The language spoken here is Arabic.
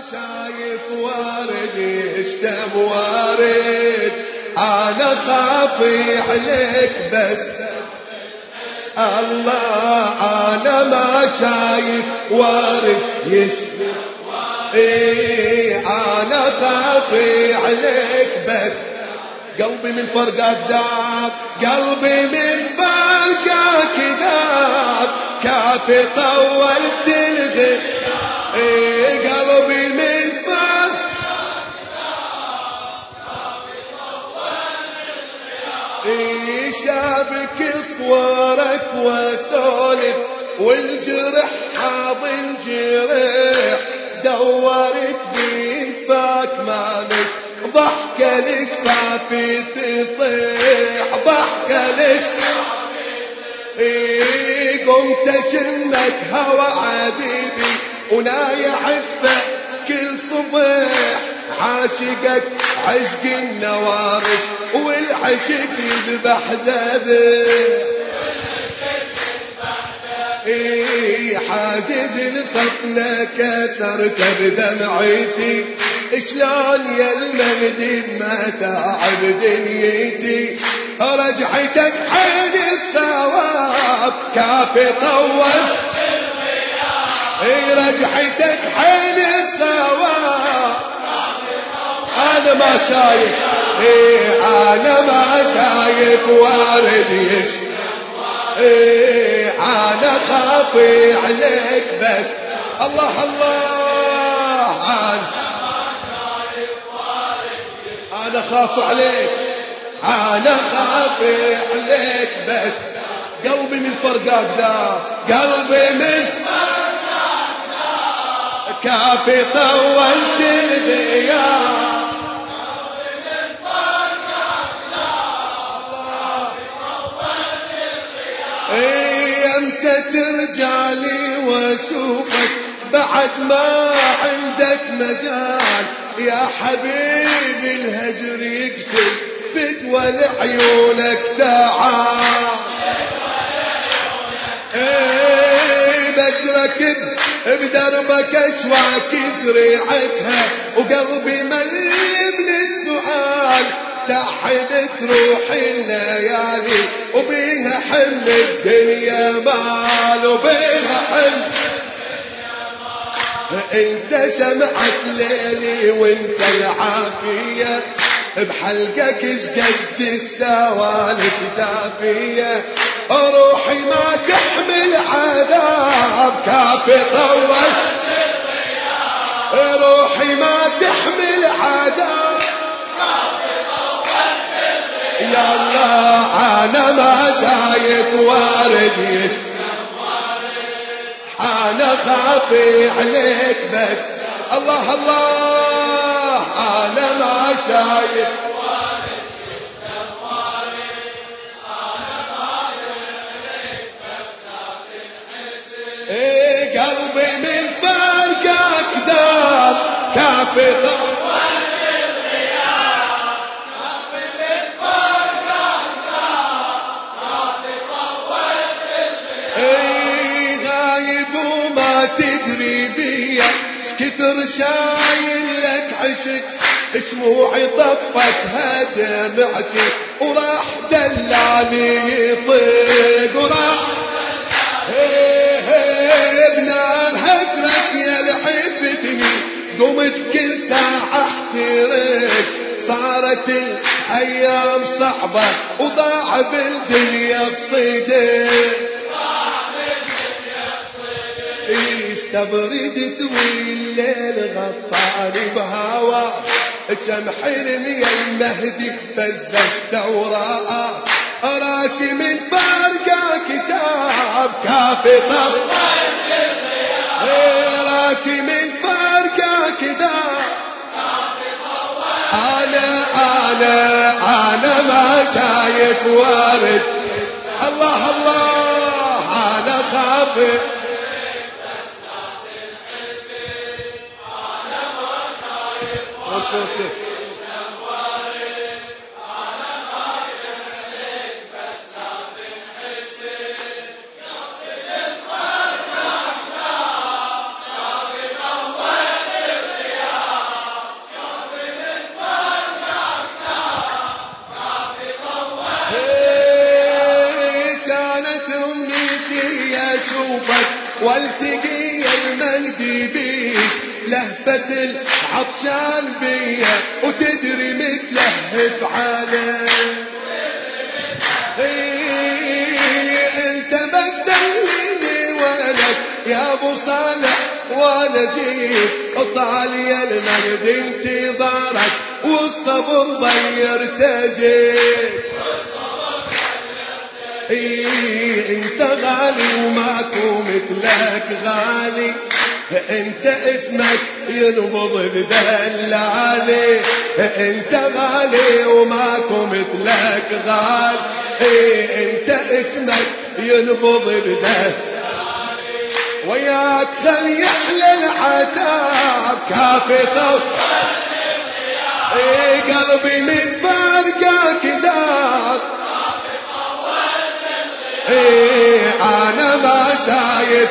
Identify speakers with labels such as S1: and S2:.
S1: شايف وارد يشتم وارد، أنا خافي عليك بس الله، أنا ما شايف وارد يشتم وارد، أنا خافي عليك بس قلبي من فرقك داب، قلبي من فرقك داب، كافي طولت الغياب، قلبي من فرقك داب، كافي طولت الغياب، شافك صورك وسولف والجرح حاضن جرح، دورت بيدفاك ما مش ضحكة لشفافي تصيح، ضحكة لشفافي تصيح، قمت اشمك هوى عديدي ونايح عشبة كل صبح، عاشقك عشق النوارش والعشق يذبح ذبح، حاجز لصفنا كسرت بدمعتي، شلون يا المجد ما تعب دنيتي، رجعتك حين الثواب كافي طول رجعتك حين الثواب، انا ما شايف انا ما شايف وارد يشتم، أنا خافي عليك بس الله الله، أنا خاف عليك، أنا خافي عليك بس قلبي من فرقك دار، قلبي من فرقك دار، كافي طولت الغياب، امتى ترجع لي واشوفك بعد ما عندك مجال، يا حبيبي الهجر يقتل بدول عيونك تعال، بتركب بدربك اشواك زريعتها، وقلبي مليم للسؤال، تحت تروح الليالي وبيها حل الدنيا مال، وبيها حل الدنيا مال، انت شمعة ليلي وانت العافية، بحلقك شقد السوالف دافية، روحي ما تحمل عذاب كافي طول، روحي ما تحمل عذاب يا الله، أنا ما شايف وارد يشتم، أنا خافي عليك بس الله الله، أنا ما شايف وارد يشتم وارد، أنا خافي عليك بس خافي الحزن، قلبي من فرقك داب كافي طول تدري بيا شكتر شايل لك عشق، شموعي طفتها دمعتي وراح دلاني يطيق، وراح بنار هجرك يا لعفتني، قمت كل ساعة احترق، صارت الايام صعبة وضاع بالدنيا الصدق، استبرد طويل الليل غطاني بهوا، كم حلم يا المهدي فزت وراء، راسي من فرقك شاب كافي طول، راسي من فرقك داب، أنا ما شايف وارد الله الله، أنا خافي صوتك لهفة العطشان بيا وتدري متلهف عليه. انت بس دليني ولك يا ابو صالح وانا جيت طالي المجد انتظارك والصبر ضيرت جيت. انت غالي وماكو مثلك غالي انت اسمك ينبض بدلالي. انت غالي وماكو مثلك غالي انت اسمك ينبض بدلالي. وياك خل يحلى العتاب كافي طف قلبي من فارقك دار. انا ما شايف